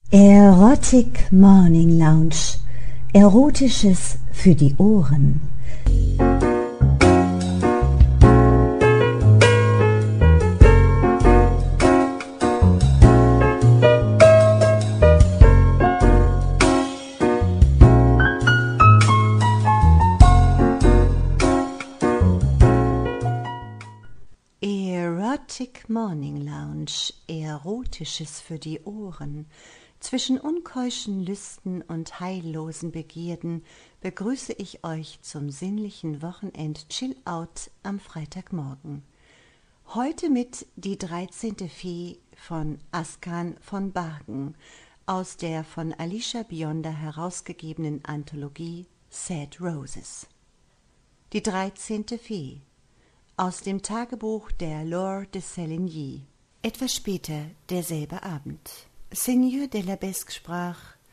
Erotic Morning Lounge. Erotisches für die Ohren. Erotic Morning Lounge, Erotisches für die Ohren. Zwischen unkeuschen Lüsten und heillosen Begierden begrüße ich euch zum sinnlichen Wochenend-Chill-Out am Freitagmorgen. Heute mit Die 13. Fee von Askan von Bargen aus der von Alicia Bionda herausgegebenen Anthologie Sad Roses. Die 13. Fee aus dem Tagebuch der Laure de Séligny. Etwas später, derselbe Abend. Seigneur de l'Abesque sprach: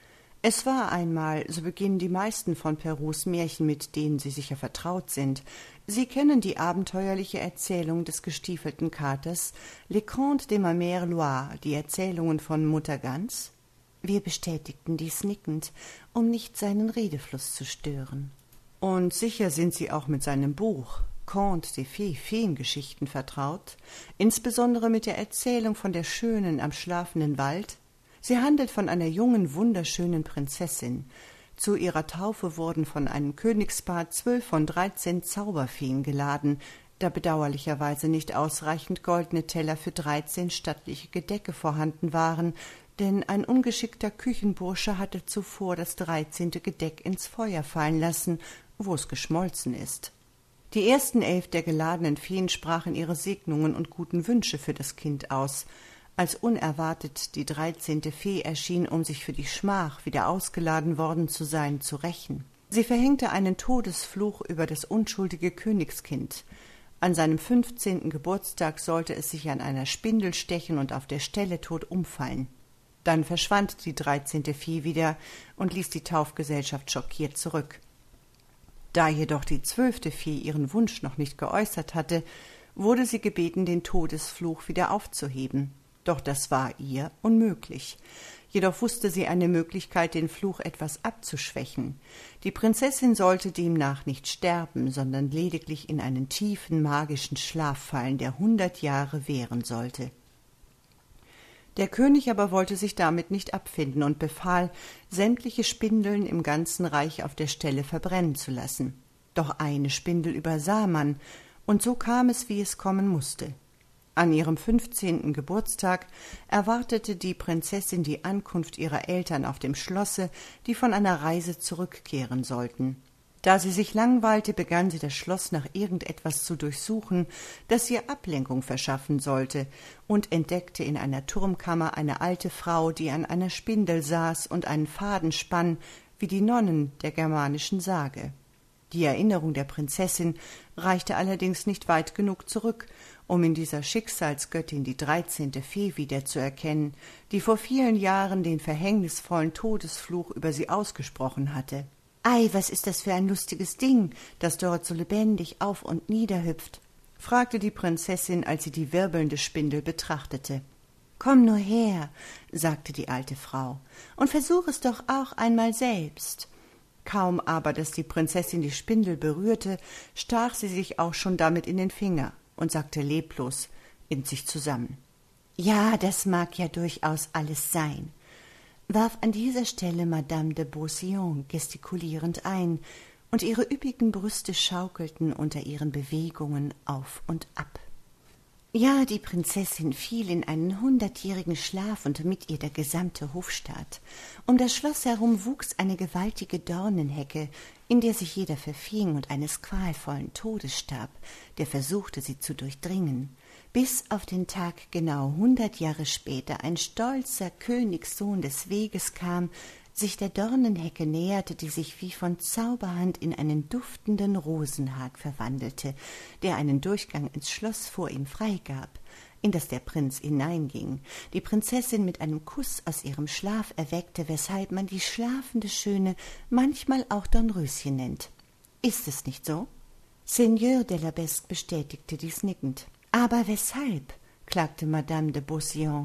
Es war einmal, so beginnen die meisten von Perraults Märchen, mit denen Sie sicher vertraut sind. Sie kennen die abenteuerliche Erzählung des gestiefelten Katers, Les Contes de ma Mère Loire, die Erzählungen von Mutter Gans? Wir bestätigten dies nickend, um nicht seinen Redefluss zu stören. Und sicher sind Sie auch mit seinem Buch Contes de Fées, Feengeschichten vertraut, insbesondere mit der Erzählung von der Schönen am schlafenden Wald. Sie handelt von einer jungen, wunderschönen Prinzessin. Zu ihrer Taufe wurden von einem Königspaar 12 von 13 Zauberfeen geladen, da bedauerlicherweise nicht ausreichend goldene Teller für 13 stattliche Gedecke vorhanden waren, denn ein ungeschickter Küchenbursche hatte zuvor das 13. Gedeck ins Feuer fallen lassen, wo es geschmolzen ist. Die ersten 11 der geladenen Feen sprachen ihre Segnungen und guten Wünsche für das Kind aus. Als unerwartet die 13. Fee erschien, um sich für die Schmach, wieder ausgeladen worden zu sein, zu rächen. Sie verhängte einen Todesfluch über das unschuldige Königskind. An seinem 15. Geburtstag sollte es sich an einer Spindel stechen und auf der Stelle tot umfallen. Dann verschwand die 13. Fee wieder und ließ die Taufgesellschaft schockiert zurück. Da jedoch die 12. Fee ihren Wunsch noch nicht geäußert hatte, wurde sie gebeten, den Todesfluch wieder aufzuheben. Doch das war ihr unmöglich. Jedoch wusste sie eine Möglichkeit, den Fluch etwas abzuschwächen. Die Prinzessin sollte demnach nicht sterben, sondern lediglich in einen tiefen magischen Schlaf fallen, der 100 Jahre währen sollte. Der König aber wollte sich damit nicht abfinden und befahl, sämtliche Spindeln im ganzen Reich auf der Stelle verbrennen zu lassen. Doch eine Spindel übersah man, und so kam es, wie es kommen musste. An ihrem 15. Geburtstag erwartete die Prinzessin die Ankunft ihrer Eltern auf dem Schlosse, die von einer Reise zurückkehren sollten. Da sie sich langweilte, begann sie das Schloss nach irgendetwas zu durchsuchen, das ihr Ablenkung verschaffen sollte, und entdeckte in einer Turmkammer eine alte Frau, die an einer Spindel saß und einen Faden spann, wie die Nonnen der germanischen Sage. Die Erinnerung der Prinzessin reichte allerdings nicht weit genug zurück, um in dieser Schicksalsgöttin die 13. Fee wiederzuerkennen, die vor vielen Jahren den verhängnisvollen Todesfluch über sie ausgesprochen hatte. »Ei, was ist das für ein lustiges Ding, das dort so lebendig auf und nieder hüpft?« fragte die Prinzessin, als sie die wirbelnde Spindel betrachtete. »Komm nur her«, sagte die alte Frau, »und versuch es doch auch einmal selbst.« Kaum aber, dass die Prinzessin die Spindel berührte, stach sie sich auch schon damit in den Finger und sagte leblos in sich zusammen: »Ja, das mag ja durchaus alles sein«, warf an dieser Stelle Madame de Beauséant gestikulierend ein, und ihre üppigen Brüste schaukelten unter ihren Bewegungen auf und ab. Ja, die Prinzessin fiel in einen 100-jährigen Schlaf und mit ihr der gesamte Hofstaat. Um das Schloss herum wuchs eine gewaltige Dornenhecke, in der sich jeder verfing und eines qualvollen Todes starb, der versuchte, sie zu durchdringen, bis auf den Tag genau 100 Jahre später ein stolzer Königssohn des Weges kam, sich der Dornenhecke näherte, die sich wie von Zauberhand in einen duftenden Rosenhag verwandelte, der einen Durchgang ins Schloss vor ihm freigab, in das der Prinz hineinging, die Prinzessin mit einem Kuss aus ihrem Schlaf erweckte, weshalb man die schlafende Schöne manchmal auch Dornröschen nennt. Ist es nicht so? Seigneur de l'Abesque bestätigte dies nickend. »Aber weshalb?« klagte Madame de Beauséant.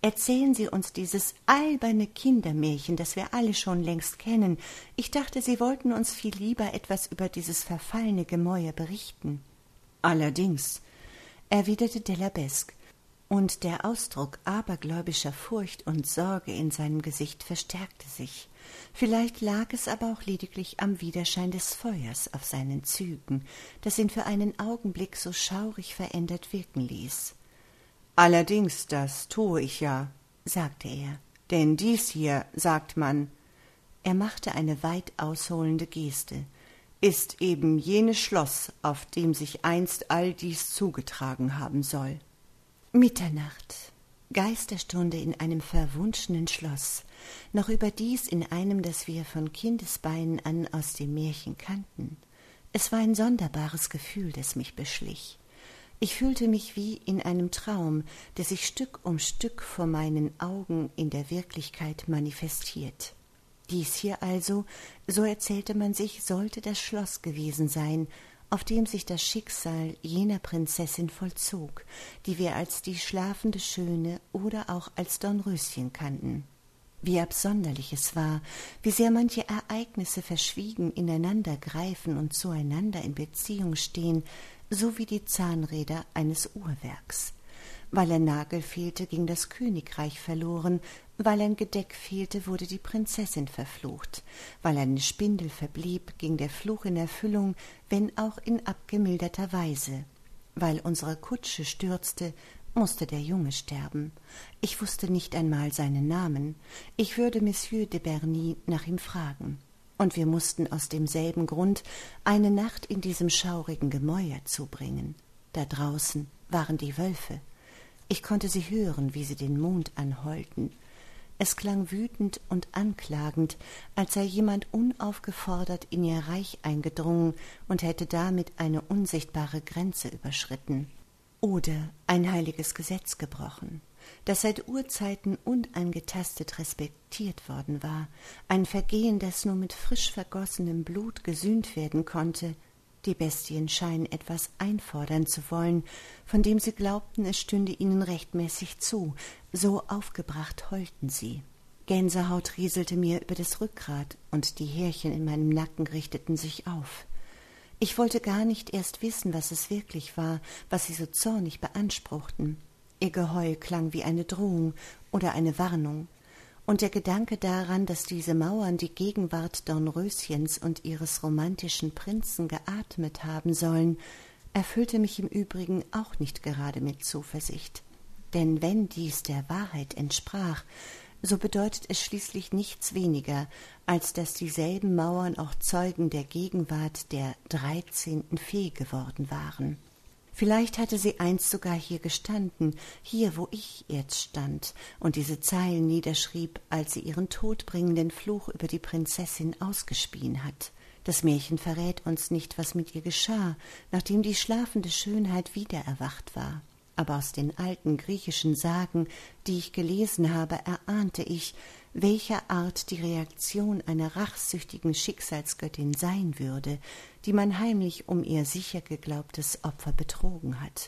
Erzählen Sie uns dieses alberne Kindermärchen, das wir alle schon längst kennen. Ich dachte, Sie wollten uns viel lieber etwas über dieses verfallene Gemäuer berichten.« »Allerdings«, erwiderte d'Arabesque, und der Ausdruck abergläubischer Furcht und Sorge in seinem Gesicht verstärkte sich. Vielleicht lag es aber auch lediglich am Widerschein des Feuers auf seinen Zügen, das ihn für einen Augenblick so schaurig verändert wirken ließ. »Allerdings, das tue ich ja«, sagte er, »denn dies hier, sagt man«, er machte eine weit ausholende Geste, »ist eben jenes Schloss, auf dem sich einst all dies zugetragen haben soll.« Mitternacht, Geisterstunde in einem verwunschenen Schloss, noch überdies in einem, das wir von Kindesbeinen an aus dem Märchen kannten. Es war ein sonderbares Gefühl, das mich beschlich. Ich fühlte mich wie in einem Traum, der sich Stück um Stück vor meinen Augen in der Wirklichkeit manifestiert. Dies hier also, so erzählte man sich, sollte das Schloss gewesen sein, auf dem sich das Schicksal jener Prinzessin vollzog, die wir als die schlafende Schöne oder auch als Dornröschen kannten. Wie absonderlich es war, wie sehr manche Ereignisse verschwiegen ineinander greifen und zueinander in Beziehung stehen, so wie die Zahnräder eines Uhrwerks. Weil ein Nagel fehlte, ging das Königreich verloren, weil ein Gedeck fehlte, wurde die Prinzessin verflucht, weil eine Spindel verblieb, ging der Fluch in Erfüllung, wenn auch in abgemilderter Weise. Weil unsere Kutsche stürzte, musste der Junge sterben. Ich wusste nicht einmal seinen Namen. Ich würde Monsieur de Berny nach ihm fragen. Und wir mussten aus demselben Grund eine Nacht in diesem schaurigen Gemäuer zubringen. Da draußen waren die Wölfe. Ich konnte sie hören, wie sie den Mond anheulten. Es klang wütend und anklagend, als sei jemand unaufgefordert in ihr Reich eingedrungen und hätte damit eine unsichtbare Grenze überschritten. Oder ein heiliges Gesetz gebrochen, das seit Urzeiten unangetastet respektiert worden war, ein Vergehen, das nur mit frisch vergossenem Blut gesühnt werden konnte. Die Bestien scheinen etwas einfordern zu wollen, von dem sie glaubten, es stünde ihnen rechtmäßig zu, so aufgebracht heulten sie. Gänsehaut rieselte mir über das Rückgrat, und die Härchen in meinem Nacken richteten sich auf. Ich wollte gar nicht erst wissen, was es wirklich war, was sie so zornig beanspruchten. Ihr Geheul klang wie eine Drohung oder eine Warnung, und der Gedanke daran, dass diese Mauern die Gegenwart Dornröschens und ihres romantischen Prinzen geatmet haben sollen, erfüllte mich im Übrigen auch nicht gerade mit Zuversicht. Denn wenn dies der Wahrheit entsprach, so bedeutet es schließlich nichts weniger, als dass dieselben Mauern auch Zeugen der Gegenwart der 13. Fee geworden waren. Vielleicht hatte sie einst sogar hier gestanden, hier, wo ich jetzt stand und diese Zeilen niederschrieb, als sie ihren todbringenden Fluch über die Prinzessin ausgespien hat. Das Märchen verrät uns nicht, was mit ihr geschah, nachdem die schlafende Schönheit wieder erwacht war. Aber aus den alten griechischen Sagen, die ich gelesen habe, erahnte ich, welcher Art die Reaktion einer rachsüchtigen Schicksalsgöttin sein würde, die man heimlich um ihr sicher geglaubtes Opfer betrogen hat.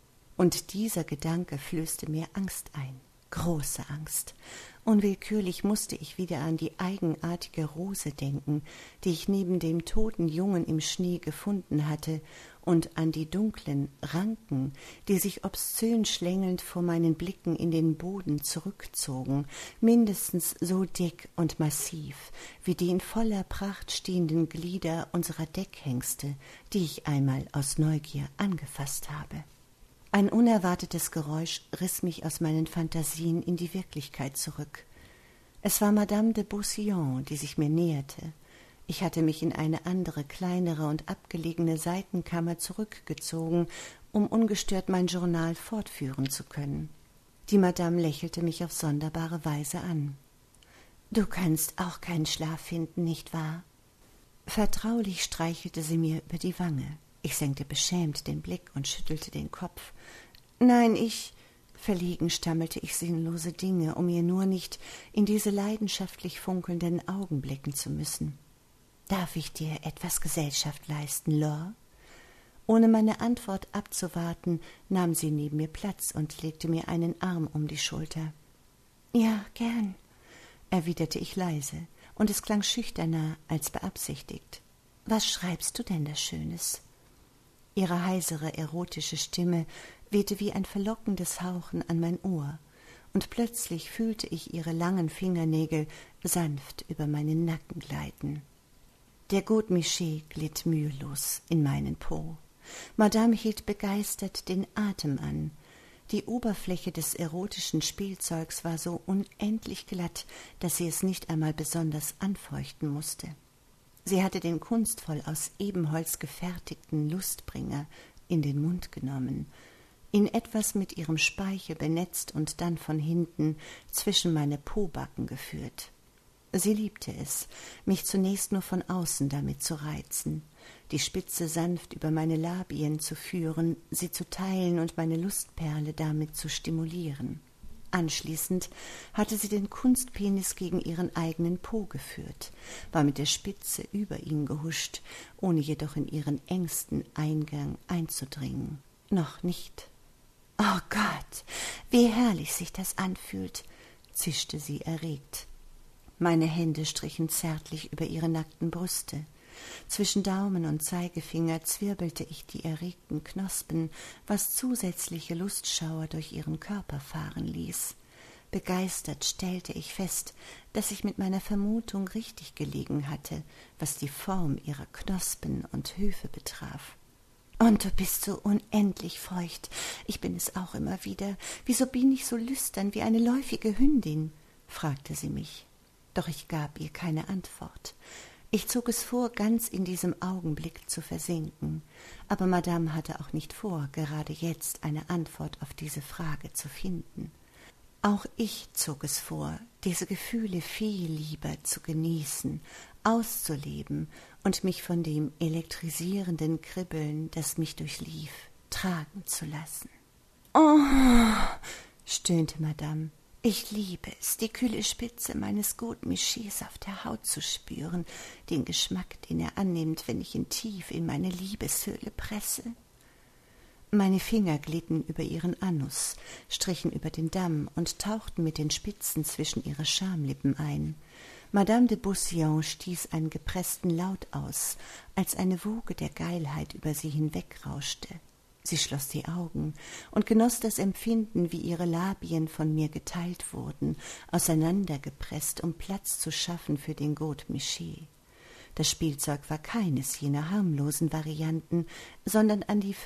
Und dieser Gedanke flößte mir Angst ein, große Angst. Unwillkürlich musste ich wieder an die eigenartige Rose denken, die ich neben dem toten Jungen im Schnee gefunden hatte, und an die dunklen Ranken, die sich obszön schlängelnd vor meinen Blicken in den Boden zurückzogen, mindestens so dick und massiv wie die in voller Pracht stehenden Glieder unserer Deckhengste, die ich einmal aus Neugier angefasst habe. Ein unerwartetes Geräusch riss mich aus meinen Phantasien in die Wirklichkeit zurück. Es war Madame de Beausillon, die sich mir näherte. Ich hatte mich in eine andere, kleinere und abgelegene Seitenkammer zurückgezogen, um ungestört mein Journal fortführen zu können. Die Madame lächelte mich auf sonderbare Weise an. »Du kannst auch keinen Schlaf finden, nicht wahr?« Vertraulich streichelte sie mir über die Wange. Ich senkte beschämt den Blick und schüttelte den Kopf. »Nein, verlegen stammelte ich sinnlose Dinge, um ihr nur nicht in diese leidenschaftlich funkelnden Augen blicken zu müssen. »Darf ich dir etwas Gesellschaft leisten, Laure?« Ohne meine Antwort abzuwarten, nahm sie neben mir Platz und legte mir einen Arm um die Schulter. Ja, gern, erwiderte ich leise, und es klang schüchterner als beabsichtigt. Was schreibst du denn da Schönes? Ihre heisere, erotische Stimme wehte wie ein verlockendes Hauchen an mein Ohr, und plötzlich fühlte ich ihre langen Fingernägel sanft über meinen Nacken gleiten. Der Goutte Miché glitt mühelos in meinen Po. Madame hielt begeistert den Atem an. Die Oberfläche des erotischen Spielzeugs war so unendlich glatt, dass sie es nicht einmal besonders anfeuchten musste. Sie hatte den kunstvoll aus Ebenholz gefertigten Lustbringer in den Mund genommen, ihn etwas mit ihrem Speichel benetzt und dann von hinten zwischen meine Pobacken geführt. Sie liebte es, mich zunächst nur von außen damit zu reizen, die Spitze sanft über meine Labien zu führen, sie zu teilen und meine Lustperle damit zu stimulieren. Anschließend hatte sie den Kunstpenis gegen ihren eigenen Po geführt, war mit der Spitze über ihn gehuscht, ohne jedoch in ihren engsten Eingang einzudringen. Noch nicht. »Oh Gott, wie herrlich sich das anfühlt«, zischte sie erregt. Meine Hände strichen zärtlich über ihre nackten Brüste. Zwischen Daumen und Zeigefinger zwirbelte ich die erregten Knospen, was zusätzliche Lustschauer durch ihren Körper fahren ließ. Begeistert stellte ich fest, dass ich mit meiner Vermutung richtig gelegen hatte, was die Form ihrer Knospen und Höfe betraf. »Und du bist so unendlich feucht. Ich bin es auch immer wieder. Wieso bin ich so lüstern wie eine läufige Hündin?« fragte sie mich. Doch ich gab ihr keine Antwort. Ich zog es vor, ganz in diesem Augenblick zu versinken, aber Madame hatte auch nicht vor, gerade jetzt eine Antwort auf diese Frage zu finden. Auch ich zog es vor, diese Gefühle viel lieber zu genießen, auszuleben und mich von dem elektrisierenden Kribbeln, das mich durchlief, tragen zu lassen. »Oh«, stöhnte Madame, »ich liebe es, die kühle Spitze meines Goutte Michés auf der Haut zu spüren, den Geschmack, den er annimmt, wenn ich ihn tief in meine Liebeshöhle presse.« Meine Finger glitten über ihren Anus, strichen über den Damm und tauchten mit den Spitzen zwischen ihre Schamlippen ein. Madame de Beausillon stieß einen gepressten Laut aus, als eine Woge der Geilheit über sie hinwegrauschte. Sie schloss die Augen und genoss das Empfinden, wie ihre Labien von mir geteilt wurden, auseinandergepresst, um Platz zu schaffen für den Goutte Miché. Das Spielzeug war keines jener harmlosen Varianten, sondern an die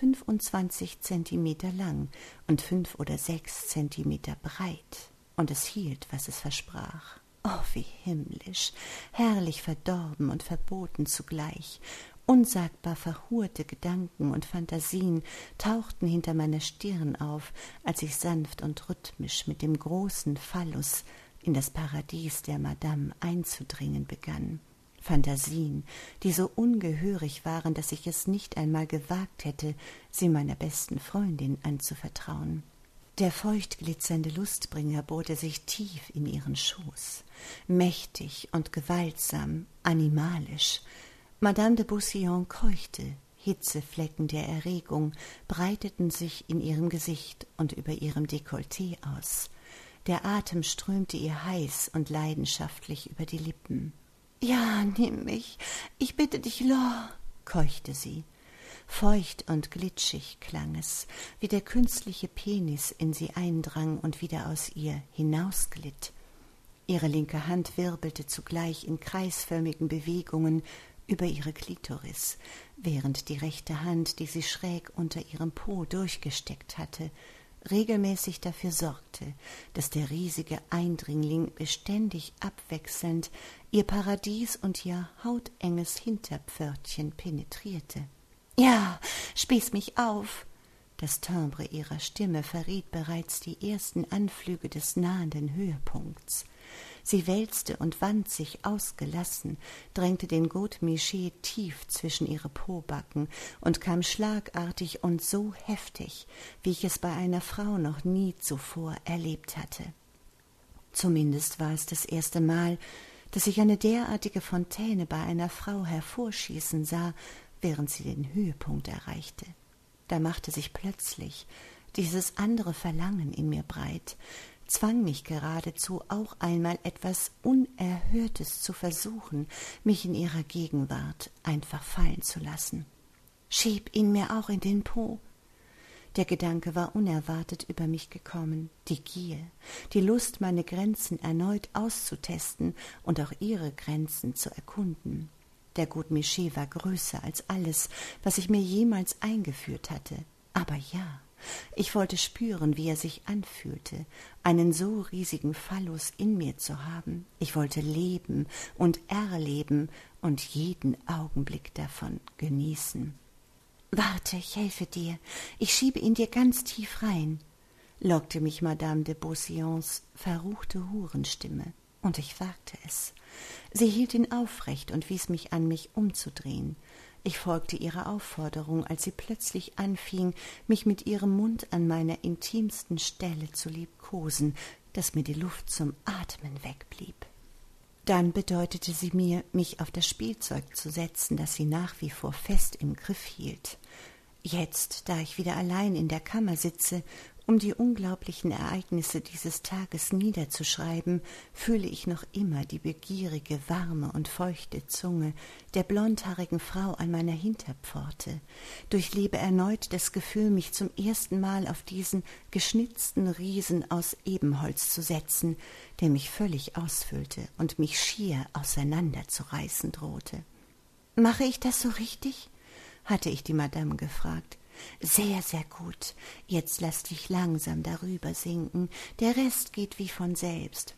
25 Zentimeter lang und 5 oder 6 Zentimeter breit, und es hielt, was es versprach. Oh, wie himmlisch, herrlich verdorben und verboten zugleich. Unsagbar verhurte Gedanken und Phantasien tauchten hinter meiner Stirn auf, als ich sanft und rhythmisch mit dem großen Phallus in das Paradies der Madame einzudringen begann. Phantasien, die so ungehörig waren, dass ich es nicht einmal gewagt hätte, sie meiner besten Freundin anzuvertrauen. Der feucht glitzernde Lustbringer bohrte sich tief in ihren Schoß, mächtig und gewaltsam, animalisch. Madame de Beausillon keuchte, Hitzeflecken der Erregung breiteten sich in ihrem Gesicht und über ihrem Dekolleté aus. Der Atem strömte ihr heiß und leidenschaftlich über die Lippen. »Ja, nimm mich, ich bitte dich, Laure«, keuchte sie. Feucht und glitschig klang es, wie der künstliche Penis in sie eindrang und wieder aus ihr hinausglitt. Ihre linke Hand wirbelte zugleich in kreisförmigen Bewegungen über ihre Klitoris, während die rechte Hand, die sie schräg unter ihrem Po durchgesteckt hatte, regelmäßig dafür sorgte, dass der riesige Eindringling beständig abwechselnd ihr Paradies und ihr hautenges Hinterpförtchen penetrierte. »Ja, spieß mich auf!« Das Timbre ihrer Stimme verriet bereits die ersten Anflüge des nahenden Höhepunkts. Sie wälzte und wand sich ausgelassen, drängte den Goutte Miché tief zwischen ihre Pobacken und kam schlagartig und so heftig, wie ich es bei einer Frau noch nie zuvor erlebt hatte. Zumindest war es das erste Mal, dass ich eine derartige Fontäne bei einer Frau hervorschießen sah, während sie den Höhepunkt erreichte. Da machte sich plötzlich dieses andere Verlangen in mir breit, zwang mich geradezu, auch einmal etwas Unerhörtes zu versuchen, mich in ihrer Gegenwart einfach fallen zu lassen. »Schieb ihn mir auch in den Po.« Der Gedanke war unerwartet über mich gekommen. Die Gier, die Lust, meine Grenzen erneut auszutesten und auch ihre Grenzen zu erkunden. Der Gut Miché war größer als alles, was ich mir jemals eingeführt hatte. Aber ja, ich wollte spüren, wie er sich anfühlte, einen so riesigen Phallus in mir zu haben. Ich wollte leben und erleben und jeden Augenblick davon genießen. »Warte, ich helfe dir. Ich schiebe ihn dir ganz tief rein«, lockte mich Madame de Beauseants verruchte Hurenstimme. Und ich wagte es. Sie hielt ihn aufrecht und wies mich an, mich umzudrehen. Ich folgte ihrer Aufforderung, als sie plötzlich anfing, mich mit ihrem Mund an meiner intimsten Stelle zu liebkosen, dass mir die Luft zum Atmen wegblieb. Dann bedeutete sie mir, mich auf das Spielzeug zu setzen, das sie nach wie vor fest im Griff hielt. Jetzt, da ich wieder allein in der Kammer sitze, um die unglaublichen Ereignisse dieses Tages niederzuschreiben, fühle ich noch immer die begierige, warme und feuchte Zunge der blondhaarigen Frau an meiner Hinterpforte, durchlebe erneut das Gefühl, mich zum ersten Mal auf diesen geschnitzten Riesen aus Ebenholz zu setzen, der mich völlig ausfüllte und mich schier auseinanderzureißen drohte. »Mache ich das so richtig?« hatte ich die Madame gefragt. »Sehr, sehr gut. Jetzt lass dich langsam darüber sinken. Der Rest geht wie von selbst.«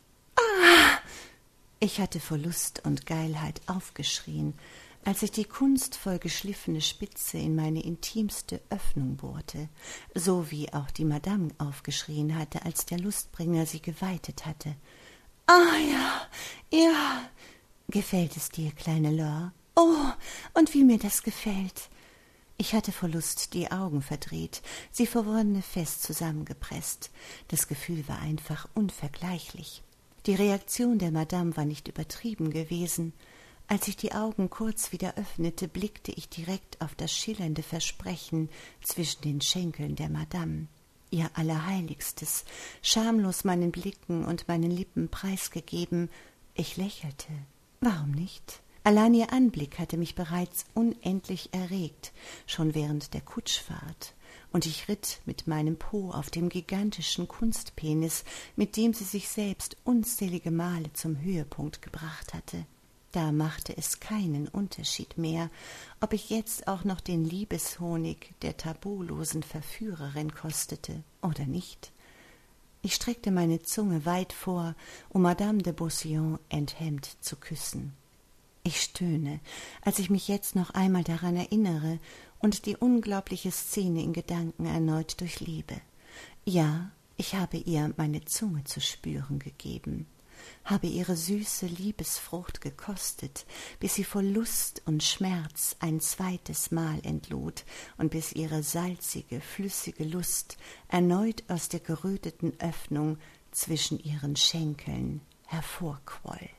»Ah!« Ich hatte vor Lust und Geilheit aufgeschrien, als ich die kunstvoll geschliffene Spitze in meine intimste Öffnung bohrte, so wie auch die Madame aufgeschrien hatte, als der Lustbringer sie geweitet hatte. »Ah ja, ja! Gefällt es dir, kleine Laure? Oh, und wie mir das gefällt!« Ich hatte vor Lust die Augen verdreht, sie vor Wonne fest zusammengepresst. Das Gefühl war einfach unvergleichlich. Die Reaktion der Madame war nicht übertrieben gewesen. Als ich die Augen kurz wieder öffnete, blickte ich direkt auf das schillernde Versprechen zwischen den Schenkeln der Madame. Ihr Allerheiligstes, schamlos meinen Blicken und meinen Lippen preisgegeben. Ich lächelte. Warum nicht? Allein ihr Anblick hatte mich bereits unendlich erregt, schon während der Kutschfahrt, und ich ritt mit meinem Po auf dem gigantischen Kunstpenis, mit dem sie sich selbst unzählige Male zum Höhepunkt gebracht hatte. Da machte es keinen Unterschied mehr, ob ich jetzt auch noch den Liebeshonig der tabulosen Verführerin kostete oder nicht. Ich streckte meine Zunge weit vor, um Madame de Beauseant enthemmt zu küssen. Ich stöhne, als ich mich jetzt noch einmal daran erinnere und die unglaubliche Szene in Gedanken erneut durchlebe. Ja, ich habe ihr meine Zunge zu spüren gegeben, habe ihre süße Liebesfrucht gekostet, bis sie vor Lust und Schmerz ein zweites Mal entlud und bis ihre salzige, flüssige Lust erneut aus der geröteten Öffnung zwischen ihren Schenkeln hervorquoll.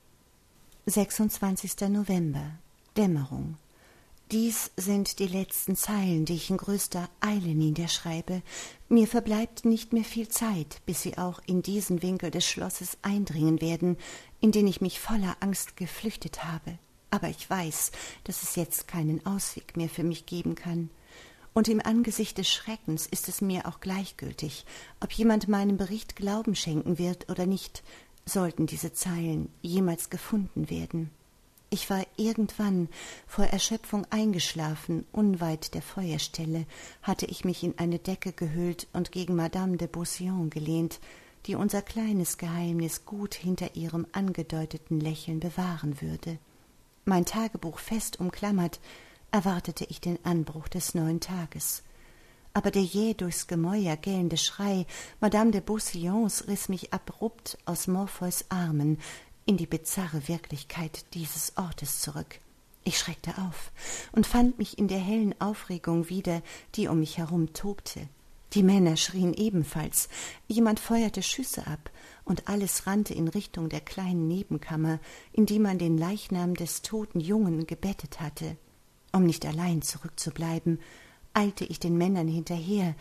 26. November. Dämmerung. Dies sind die letzten Zeilen, die ich in größter Eile niederschreibe. Mir verbleibt nicht mehr viel Zeit, bis sie auch in diesen Winkel des Schlosses eindringen werden, in den ich mich voller Angst geflüchtet habe. Aber ich weiß, dass es jetzt keinen Ausweg mehr für mich geben kann. Und im Angesicht des Schreckens ist es mir auch gleichgültig, ob jemand meinem Bericht Glauben schenken wird oder nicht, sollten diese Zeilen jemals gefunden werden. Ich war irgendwann vor Erschöpfung eingeschlafen, unweit der Feuerstelle hatte ich mich in eine Decke gehüllt und gegen Madame de Beauseant gelehnt, die unser kleines Geheimnis gut hinter ihrem angedeuteten Lächeln bewahren würde. Mein Tagebuch fest umklammert, erwartete ich den Anbruch des neuen Tages. Aber der jäh durchs Gemäuer gellende Schrei Madame de Beauseants riss mich abrupt aus Morpheus Armen in die bizarre Wirklichkeit dieses Ortes zurück. Ich schreckte auf und fand mich in der hellen Aufregung wieder, die um mich herum tobte. Die Männer schrien ebenfalls, jemand feuerte Schüsse ab, und alles rannte in Richtung der kleinen Nebenkammer, in die man den Leichnam des toten Jungen gebettet hatte. Um nicht allein zurückzubleiben, eilte ich den Männern hinterher.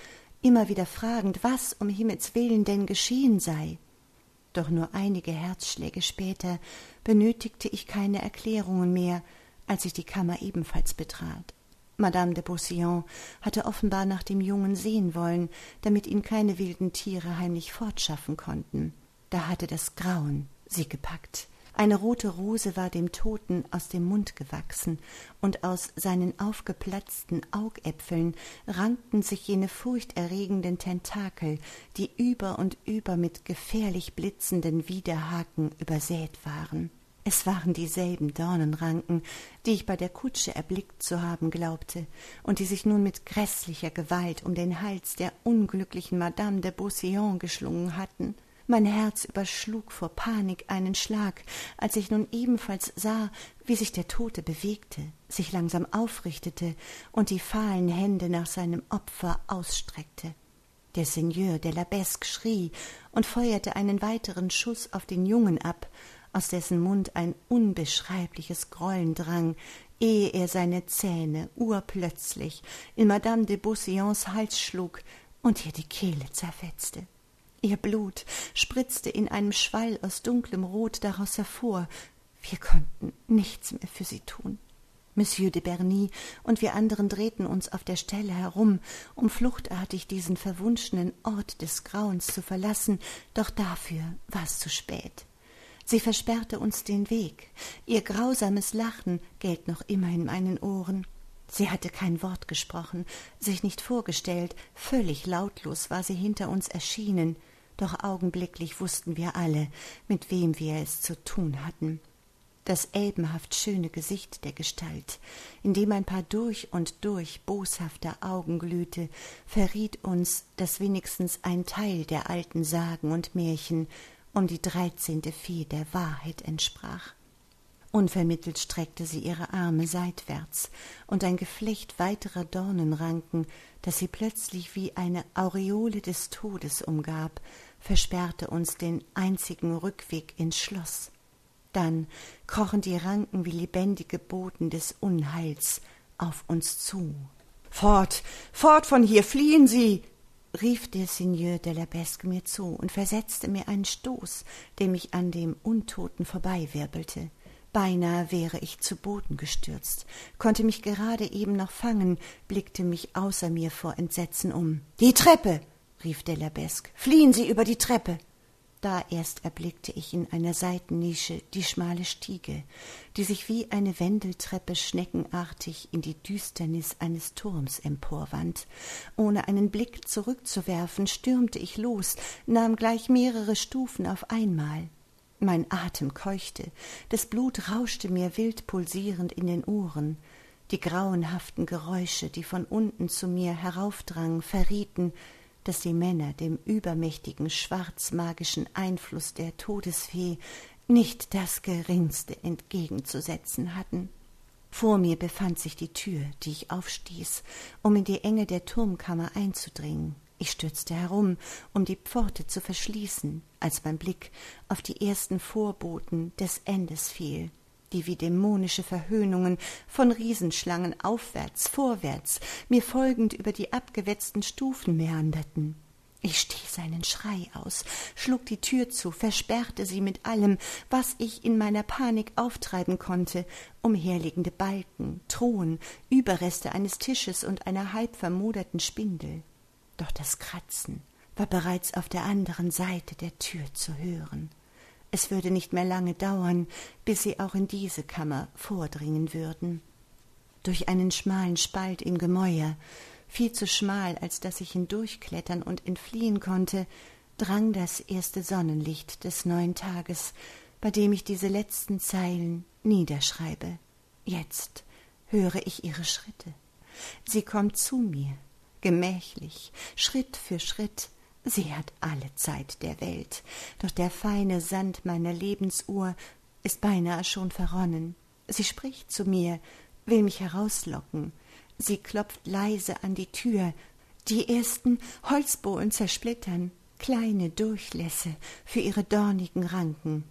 immer wieder fragend, was um Himmels willen denn geschehen sei. Doch nur einige Herzschläge später benötigte ich keine Erklärungen mehr, als ich die Kammer ebenfalls betrat. Madame de Beauseant hatte offenbar nach dem Jungen sehen wollen, damit ihn keine wilden Tiere heimlich fortschaffen konnten. Da hatte das Grauen sie gepackt. Eine rote Rose war dem Toten aus dem Mund gewachsen, und aus seinen aufgeplatzten Augäpfeln rankten sich jene furchterregenden Tentakel, die über und über mit gefährlich blitzenden Widerhaken übersät waren. Es waren dieselben Dornenranken, die ich bei der Kutsche erblickt zu haben glaubte und die sich nun mit gräßlicher Gewalt um den Hals der unglücklichen Madame de Beauseant geschlungen hatten. Mein Herz überschlug vor Panik einen Schlag, als ich nun ebenfalls sah, wie sich der Tote bewegte, sich langsam aufrichtete und die fahlen Hände nach seinem Opfer ausstreckte. Der Seigneur de la Besque schrie und feuerte einen weiteren Schuss auf den Jungen ab, aus dessen Mund ein unbeschreibliches Grollen drang, ehe er seine Zähne urplötzlich in Madame de Beauseants Hals schlug und ihr die Kehle zerfetzte. Ihr Blut spritzte in einem Schwall aus dunklem Rot daraus hervor. Wir konnten nichts mehr für sie tun. Monsieur de Berny und wir anderen drehten uns auf der Stelle herum, um fluchtartig diesen verwunschenen Ort des Grauens zu verlassen, doch dafür war es zu spät. Sie versperrte uns den Weg. Ihr grausames Lachen gellt noch immer in meinen Ohren. Sie hatte kein Wort gesprochen, sich nicht vorgestellt, völlig lautlos war sie hinter uns erschienen, doch augenblicklich wussten wir alle, mit wem wir es zu tun hatten. Das elbenhaft schöne Gesicht der Gestalt, in dem ein paar durch und durch boshafter Augen glühte, verriet uns, dass wenigstens ein Teil der alten Sagen und Märchen um die 13. Fee der Wahrheit entsprach. Unvermittelt streckte sie ihre Arme seitwärts, und ein Geflecht weiterer Dornenranken, das sie plötzlich wie eine Aureole des Todes umgab, versperrte uns den einzigen Rückweg ins Schloss. Dann krochen die Ranken wie lebendige Boten des Unheils auf uns zu. »Fort, fort von hier, fliehen Sie!« rief der Seigneur de la Besque mir zu und versetzte mir einen Stoß, der mich an dem Untoten vorbeiwirbelte. Beinahe wäre ich zu Boden gestürzt, konnte mich gerade eben noch fangen, blickte mich außer mir vor Entsetzen um. »Die Treppe!« rief de la Besque. »Fliehen Sie über die Treppe!« Da erst erblickte ich in einer Seitennische die schmale Stiege, die sich wie eine Wendeltreppe schneckenartig in die Düsternis eines Turms emporwand. Ohne einen Blick zurückzuwerfen, stürmte ich los, nahm gleich mehrere Stufen auf einmal. Mein Atem keuchte, das Blut rauschte mir wild pulsierend in den Ohren. Die grauenhaften Geräusche, die von unten zu mir heraufdrangen, verrieten, dass die Männer dem übermächtigen schwarzmagischen Einfluss der Todesfee nicht das Geringste entgegenzusetzen hatten. Vor mir befand sich die Tür, die ich aufstieß, um in die Enge der Turmkammer einzudringen. Ich stürzte herum, um die Pforte zu verschließen, als mein Blick auf die ersten Vorboten des Endes fiel, die wie dämonische Verhöhnungen von Riesenschlangen aufwärts, vorwärts, mir folgend über die abgewetzten Stufen meanderten. Ich stieß einen Schrei aus, schlug die Tür zu, versperrte sie mit allem, was ich in meiner Panik auftreiben konnte, umherliegende Balken, Truhen, Überreste eines Tisches und einer halb vermoderten Spindel. Doch das Kratzen war bereits auf der anderen Seite der Tür zu hören. Es würde nicht mehr lange dauern, bis sie auch in diese Kammer vordringen würden. Durch einen schmalen Spalt im Gemäuer, viel zu schmal, als dass ich hindurchklettern und entfliehen konnte, drang das erste Sonnenlicht des neuen Tages, bei dem ich diese letzten Zeilen niederschreibe. Jetzt höre ich ihre Schritte. Sie kommt zu mir, gemächlich, Schritt für Schritt. Sie hat alle Zeit der Welt, doch der feine Sand meiner Lebensuhr ist beinahe schon verronnen. Sie spricht zu mir, will mich herauslocken. Sie klopft leise an die Tür. Die ersten Holzbohlen zersplittern, kleine Durchlässe für ihre dornigen Ranken.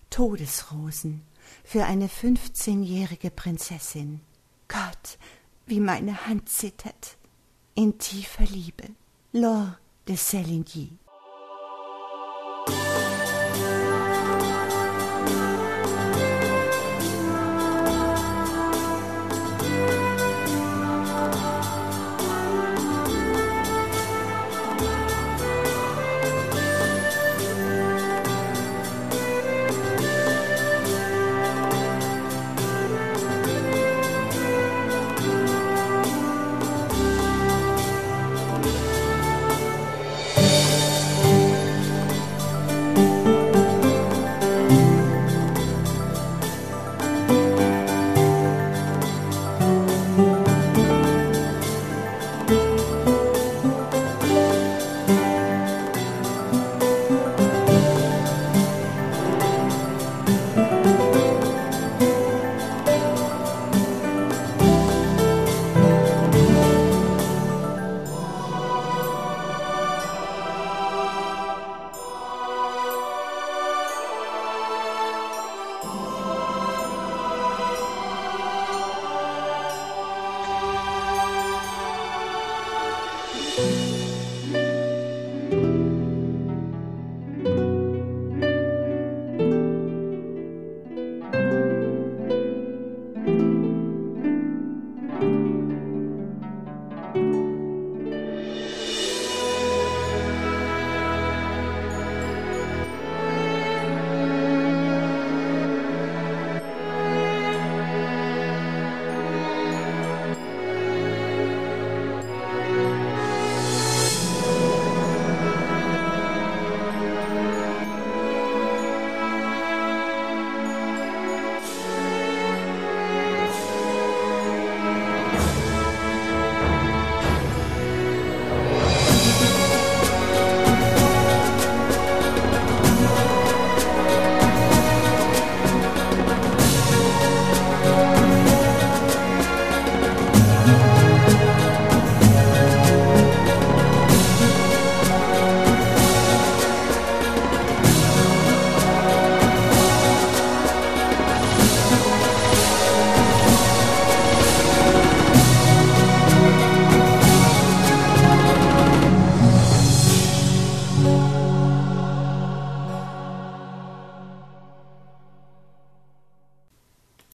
Todesrosen für eine 15-jährige Prinzessin. Gott, wie meine Hand zittert. In tiefer Liebe Laure de Séligny.